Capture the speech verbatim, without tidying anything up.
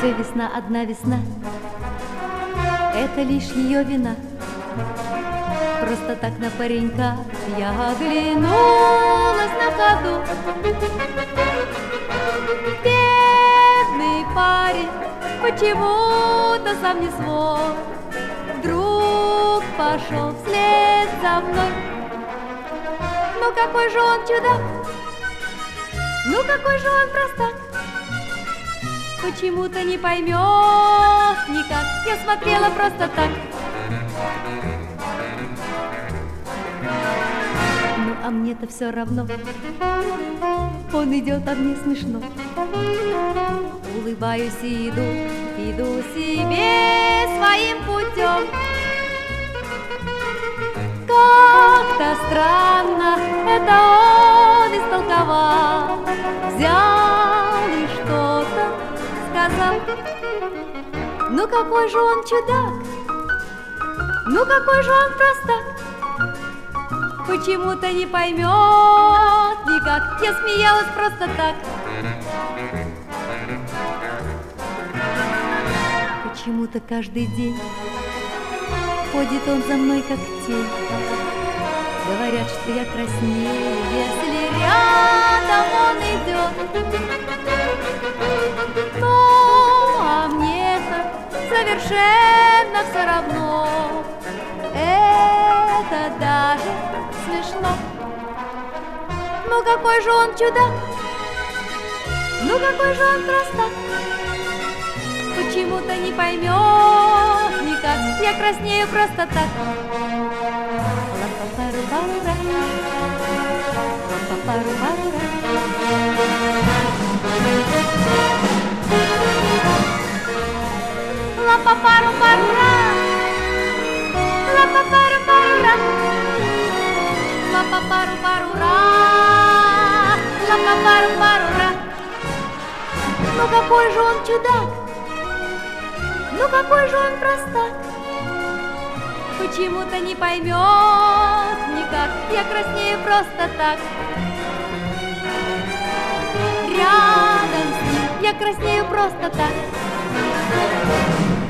Только весна, одна весна, это лишь ее вина. Просто так на паренька я оглянулась на ходу. Бедный парень, почему-то сам не свой, вдруг пошел вслед за мной. Ну какой же он чудак, ну какой же он простак, почему-то не поймет никак. Я смотрела просто так. Ну а мне-то все равно. Он идет, а мне смешно. Улыбаюсь и иду, иду себе своим путем. Как-то странно это он истолковал, взял и что-то сказал. Ну какой же он чудак, ну какой же он простак, почему-то не поймет никак. Я смеялась просто так. Почему-то каждый день ходит он за мной как тень. Говорят, что я краснею, если рядом он идет. Ну, а мне-то совершенно все равно. Это даже смешно. Ну какой же он чудак, ну какой же он простак, почему-то не поймет никак. Я краснею просто так. Ла-па-пару-пару-ра, ла-па-пару-пару-ра. Ла-па-пару-пару-ра, ла-па-пару-пару-ра, ла-па-пару-пару-ра, ла-па-пару-пару-ра. Ну какой же он чудак, ну какой же он простак, почему-то не поймет никак. Я краснею просто так. Рядом с ним я краснею просто так.